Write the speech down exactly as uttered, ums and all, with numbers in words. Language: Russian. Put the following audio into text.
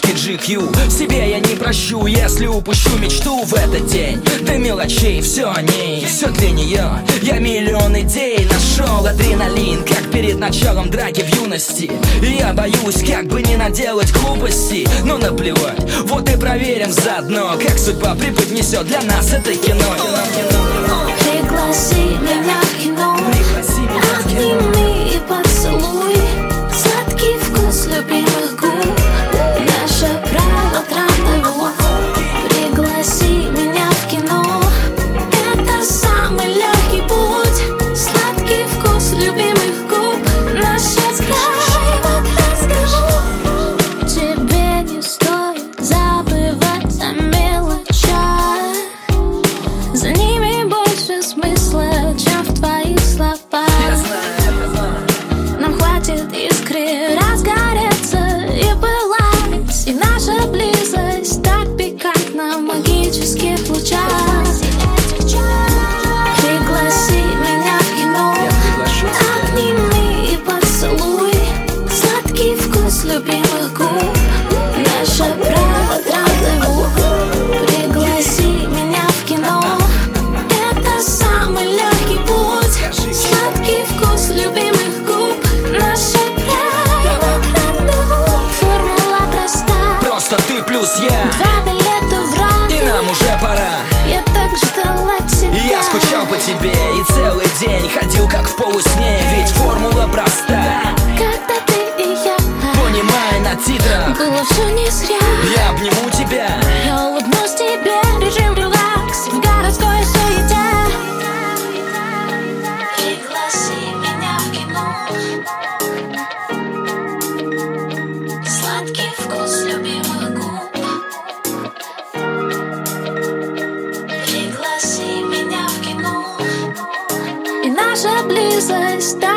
чашки джи кью. Себе я не прощу, если упущу мечту в этот день. До мелочей, все о ней, все для нее. Я миллион идей нашел, адреналин, как перед началом драки в юности. И я боюсь, как бы не наделать глупостей, но наплевать, вот и проверим заодно, как судьба преподнесет для нас это кино. Пригласи меня в кино, обними и поцелуй. Сладкий вкус любимых губ, наше правило рандеву. Пригласи меня в кино, это самый легкий путь. Сладкий вкус любимых губ, наш край вот разговор. Тебе не стоит забывать о мелочах, за ними больше смысла, чем в твоих словах. Нам хватит искры разгореться и пылать, и наша близость так пикантна в магических лучах. Пригласи меня в кино, обними и поцелуй. Сладкий вкус любимых губ, наше право рандеву. Пригласи меня в кино, это самый легкий путь. Сладкий вкус любимых губ, наше право рандеву. Формула проста, Просто ты плюс я, два билета в рай. и нам уже пора. Я так ждала тебя. Я скучал по тебе и целый день ходил как в полусне, ведь формула проста. Когда ты и я, Понимай на титрах, было все не зря. я обниму тебя. Я улыбнусь тебе, режим релакс в городской суете. Пригласи меня в кино, сладкий вкус любимых губ. Пригласи меня в кино, и наша близость